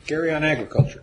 Gary on agriculture.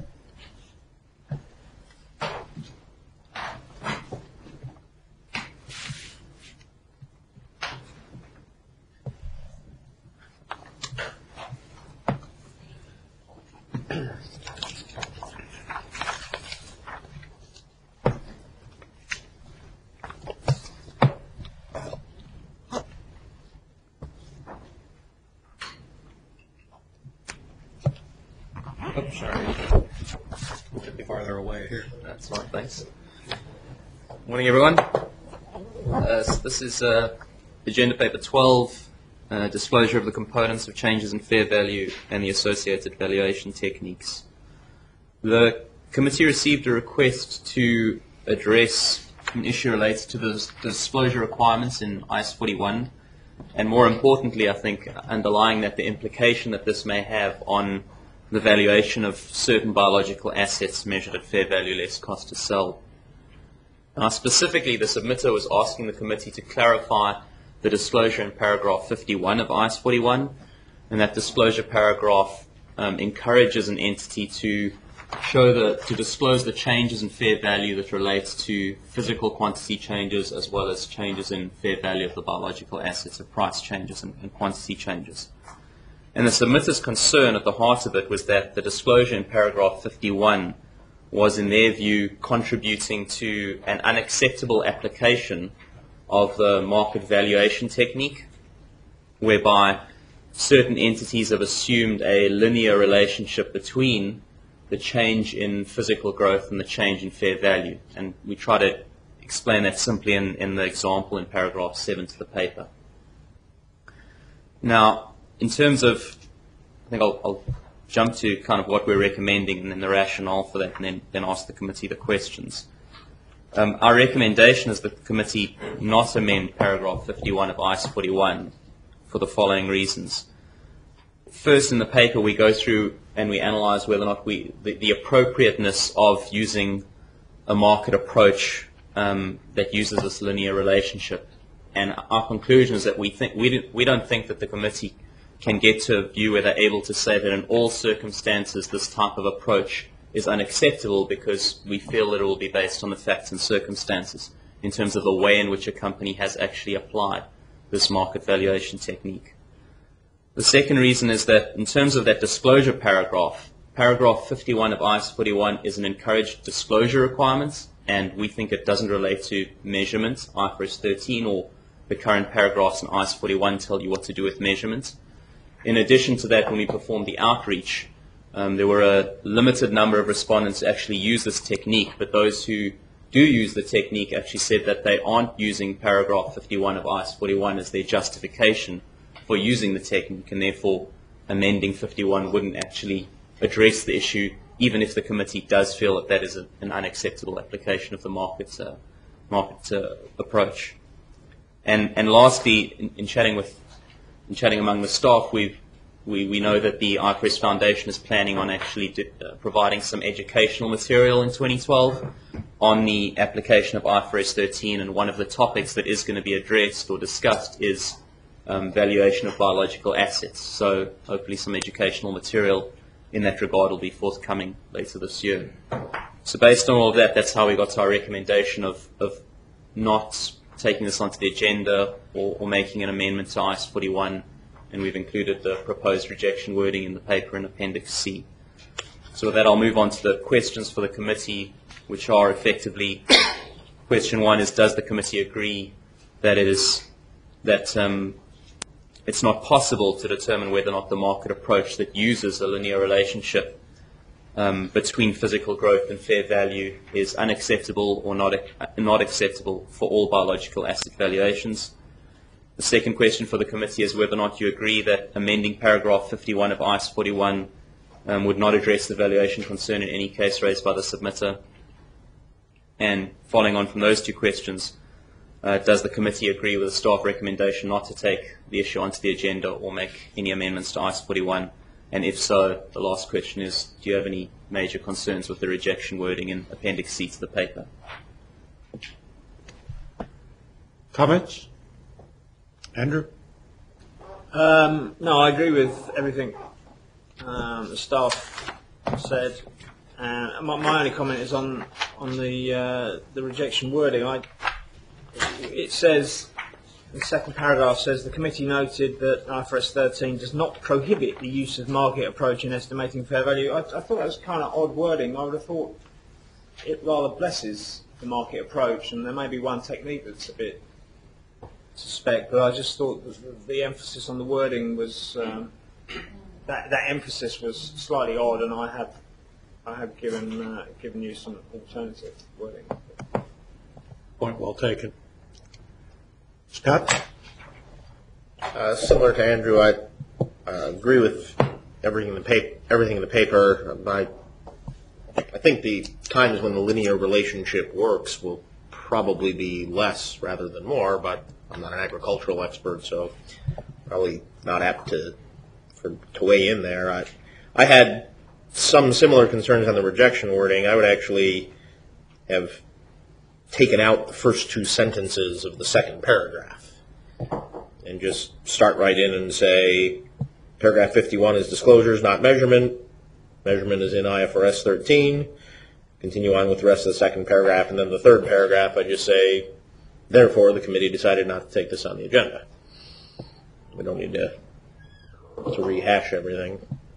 Oh, sorry. Should be farther away here. That's fine, thanks. Morning, everyone. So this is Agenda Paper 12, disclosure of the components of changes in fair value and the associated valuation techniques. The committee received a request to address an issue related to the disclosure requirements in IAS 41, and more importantly, I think, underlying that, the implication that this may have on the valuation of certain biological assets measured at fair value less cost to sell. Now, specifically, the submitter was asking the committee to clarify the disclosure in paragraph 51 of IAS 41, and that disclosure paragraph encourages an entity to disclose the changes in fair value that relates to physical quantity changes as well as changes in fair value of the biological assets, of price changes and quantity changes. And the submitter's concern at the heart of it was that the disclosure in paragraph 51 was, in their view, contributing to an unacceptable application of the market valuation technique, whereby certain entities have assumed a linear relationship between the change in physical growth and the change in fair value. And we try to explain that simply in the example in paragraph 7 to the paper. Now, in terms of, I think I'll jump to kind of what we're recommending and then the rationale for that, and then ask the committee the questions. Our recommendation is that the committee not amend paragraph 51 of IAS 41 for the following reasons. First, in the paper, we go through and we analyze whether or not the appropriateness of using a market approach that uses this linear relationship. And our conclusion is that we don't think that the committee can get to a view where they're able to say that in all circumstances this type of approach is unacceptable, because we feel that it will be based on the facts and circumstances in terms of the way in which a company has actually applied this market valuation technique. The second reason is that in terms of that disclosure paragraph, paragraph 51 of IAS 41 is an encouraged disclosure requirement, and we think it doesn't relate to measurement. IFRS 13 or the current paragraphs in IAS 41 tell you what to do with measurement. In addition to that, when we performed the outreach, there were a limited number of respondents who actually use this technique, but those who do use the technique actually said that they aren't using paragraph 51 of IAS 41 as their justification for using the technique, and therefore amending 51 wouldn't actually address the issue, even if the committee does feel that that is an unacceptable application of the market approach. And lastly, in chatting among the staff, we know that the IFRS Foundation is planning on actually providing some educational material in 2012 on the application of IFRS 13, and one of the topics that is going to be addressed or discussed is valuation of biological assets. So hopefully some educational material in that regard will be forthcoming later this year. So based on all of that, that's how we got to our recommendation of not taking this onto the agenda or making an amendment to IAS 41, and we've included the proposed rejection wording in the paper in Appendix C. So with that, I'll move on to the questions for the committee, which are effectively, question one is, does the committee agree that it's not possible to determine whether or not the market approach that uses a linear relationship between physical growth and fair value is unacceptable or not acceptable for all biological asset valuations? The second question for the committee is whether or not you agree that amending paragraph 51 of IAS 41 would not address the valuation concern in any case raised by the submitter. And following on from those two questions, does the committee agree with the staff recommendation not to take the issue onto the agenda or make any amendments to IAS 41? And if so, the last question is, do you have any major concerns with the rejection wording in Appendix C to the paper? Comments? Andrew? No, I agree with everything the staff said. My only comment is on the rejection wording. It says, the second paragraph says, the committee noted that IFRS 13 does not prohibit the use of market approach in estimating fair value. I thought that was kind of odd wording. I would have thought it rather blesses the market approach, and there may be one technique that's a bit suspect, but I just thought that the emphasis on the wording was, that emphasis was slightly odd, and I have given you some alternative wording. Point well taken. Scott? Similar to Andrew, I agree with everything in the paper. I think the times when the linear relationship works will probably be less rather than more, but I'm not an agricultural expert, so probably not apt to weigh in there. I had some similar concerns on the rejection wording. I would actually have taken out the first two sentences of the second paragraph and just start right in and say paragraph 51 is disclosures, not measurement. Measurement is in IFRS 13. Continue on with the rest of the second paragraph, and then the third paragraph I just say, therefore the committee decided not to take this on the agenda. We don't need to rehash everything.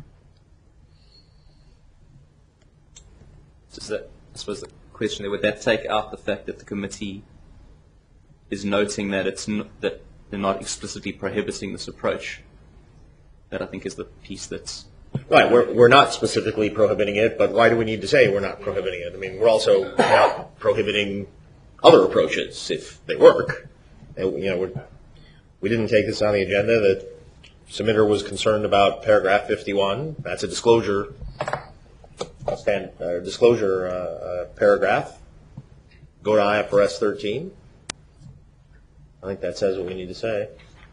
I suppose the question there, would that take out the fact that the committee is noting that that they're not explicitly prohibiting this approach? That I think is the piece that's right. We're not specifically prohibiting it, but why do we need to say we're not prohibiting it? I mean, we're also not prohibiting other approaches if they work. And, we didn't take this on the agenda. The submitter was concerned about paragraph 51. That's a disclosure paragraph. Go to IFRS 13. I think that says what we need to say.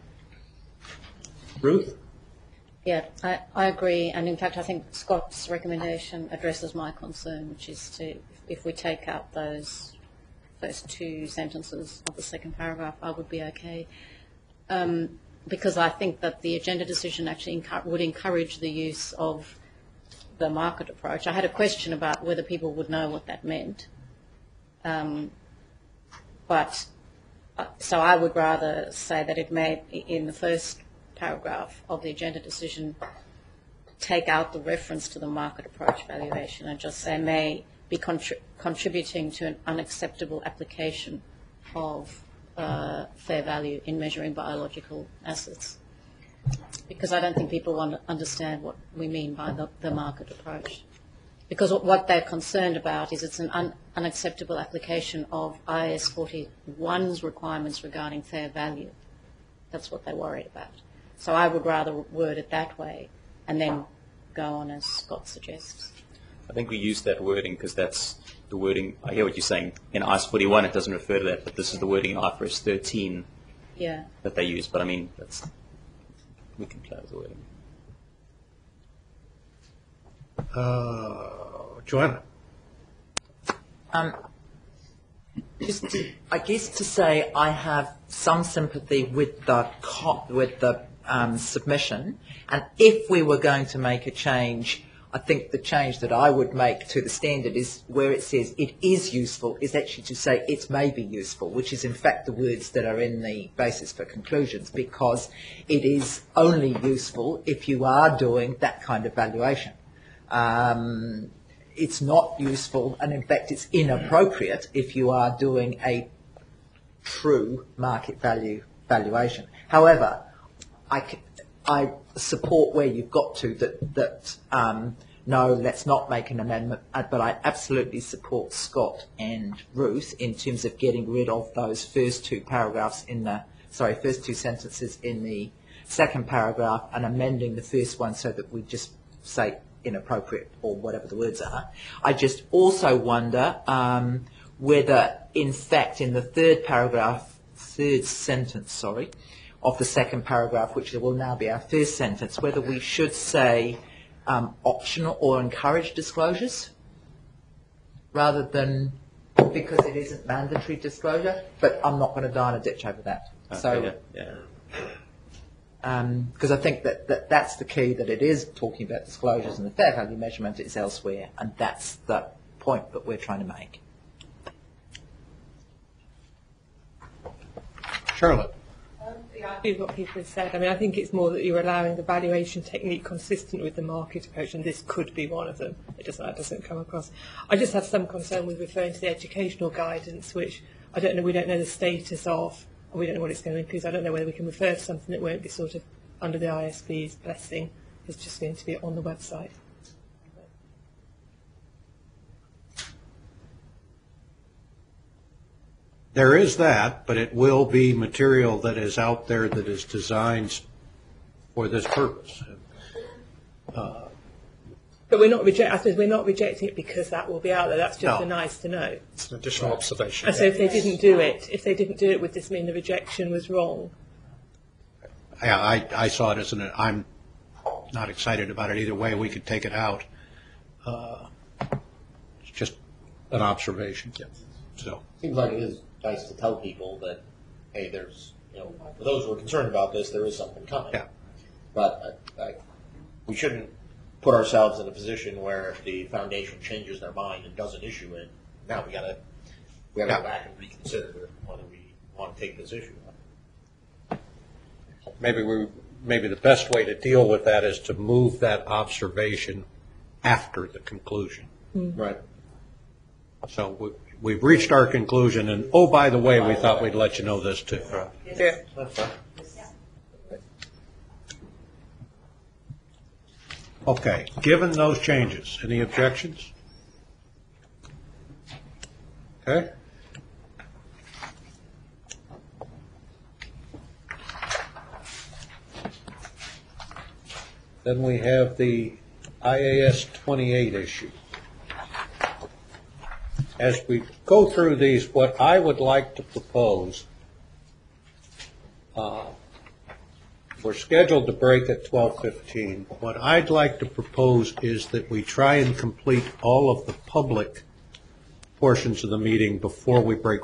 Ruth? Yeah, I agree, and in fact I think Scott's recommendation addresses my concern, which is if we take out those first two sentences of the second paragraph, I would be okay. Because I think that the agenda decision actually would encourage the use of the market approach. I had a question about whether people would know what that meant. So I would rather say that it may, in the first paragraph of the agenda decision, take out the reference to the market approach valuation and just say may be contributing to an unacceptable application of fair value in measuring biological assets. Because I don't think people understand what we mean by the market approach. Because what they're concerned about is it's an unacceptable application of IAS 41's requirements regarding fair value. That's what they're worried about. So I would rather word it that way and then go on as Scott suggests. I think we use that wording because that's the wording. I hear what you're saying. In IAS 41 it doesn't refer to that, but this is the wording in IFRS 13 that they use. But I mean, we can play with the wording. Joanna? I guess to say I have some sympathy with the submission, and if we were going to make a change, I think the change that I would make to the standard is where it says it is useful is actually to say it may be useful, which is in fact the words that are in the basis for conclusions, because it is only useful if you are doing that kind of valuation. It's not useful, and in fact it's inappropriate if you are doing a true market value valuation. However, I support where you've got to that no, let's not make an amendment, but I absolutely support Scott and Ruth in terms of getting rid of those first two sentences in the second paragraph and amending the first one so that we just say inappropriate or whatever the words are. I just also wonder whether, in fact, in the third sentence, of the second paragraph, which will now be our first sentence, whether we should say optional or encourage disclosures rather than, because it isn't mandatory disclosure, but I'm not going to die in a ditch over that. because I think that's the key, that it is talking about disclosures and the fair value measurement is elsewhere, and that's the point that we're trying to make. Charlotte? I agree with what people have said. I mean, I think it's more that you're allowing the valuation technique consistent with the market approach, and this could be one of them. That doesn't come across. I just have some concern with referring to the educational guidance, which I don't know. We don't know the status of, and we don't know what it's going to include. I don't know whether we can refer to something that won't be sort of under the ISB's blessing. It's just going to be on the website. There is that, but it will be material that is out there that is designed for this purpose. But we're not rejecting it because that will be out there. That's just No. a nice to know. It's an additional observation. And so if they didn't do it, would this mean the rejection was wrong? Yeah, I saw it as I'm not excited about it either way. We could take it out. It's just an observation. So. Seems like it is nice to tell people that, hey, there's, for those who are concerned about this, there is something coming. Yeah. But we shouldn't put ourselves in a position where if the foundation changes their mind and doesn't issue it, now we gotta go back and reconsider whether we want to take this issue up. Maybe the best way to deal with that is to move that observation after the conclusion. Right. So we've reached our conclusion, and oh, by the way, we thought we'd let you know this too. Yeah. That's fine. Okay, given those changes, any objections? Okay. Then we have the IAS 28 issue. As we go through these, what I would like to propose, we're scheduled to break at 12:15. What I'd like to propose is that we try and complete all of the public portions of the meeting before we break